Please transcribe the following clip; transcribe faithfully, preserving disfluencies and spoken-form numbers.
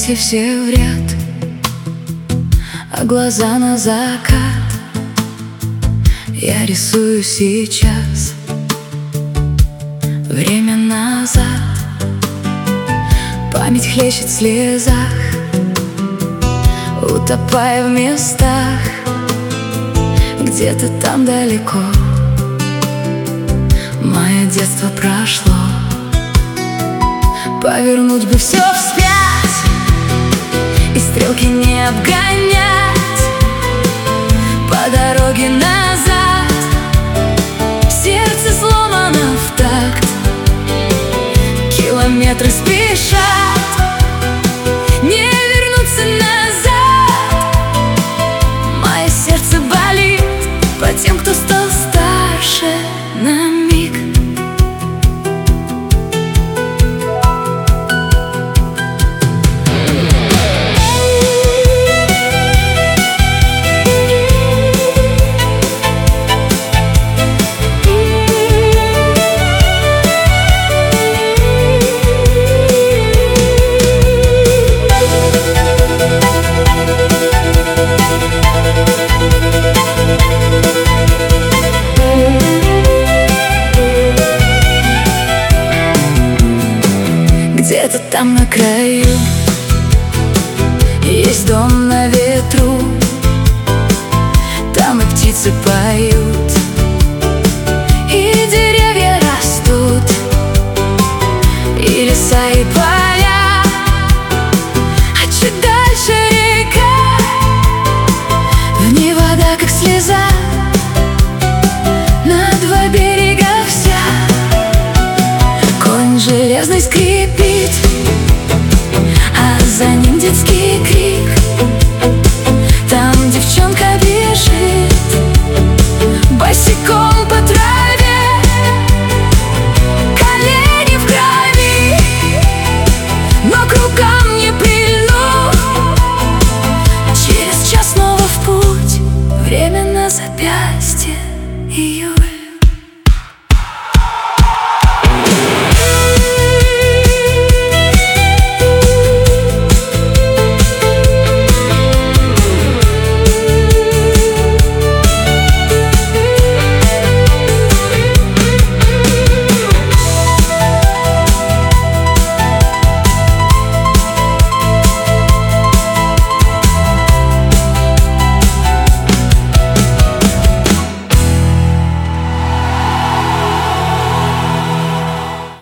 Братья все в ряд, а глаза на закат. Я рисую сейчас время назад. Память хлещет в слезах, утопая в местах. Где-то там далеко мое детство прошло. Повернуть бы все вспять и стрелки не обгонять по дороге назад. Сердце сломано в такт, километры спешат, не вернуться назад. Мое сердце болит по тем, кто стал старше на миг. Где-то там на краю